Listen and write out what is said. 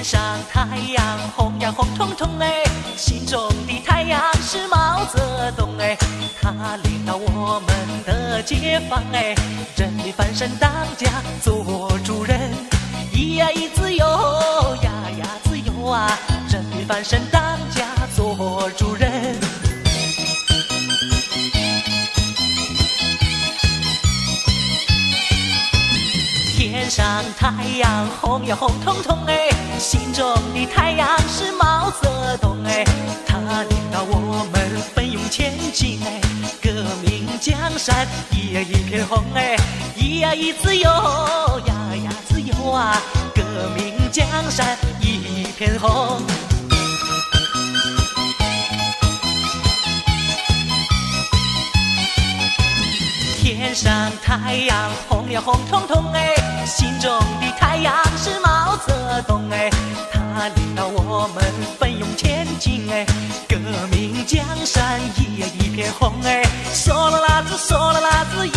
上太阳红呀红彤彤哎，心中的太阳是毛泽东哎，他领导我们的解放哎，人民翻身当家做主人，咿呀咿自由呀呀自由啊，人民翻身当家做主人。天上太阳红呀红彤彤哎，心中的太阳是毛泽东哎，他领导我们奋勇前进哎，革命江山一片红哎，咿呀咿自由呀呀自由啊，革命江山一片红。天上太阳红呀红彤彤哎，心中的太阳是毛泽东哎，他领导我们奋勇前进哎，革命江山一片红哎，嗦啦啦子嗦啦啦子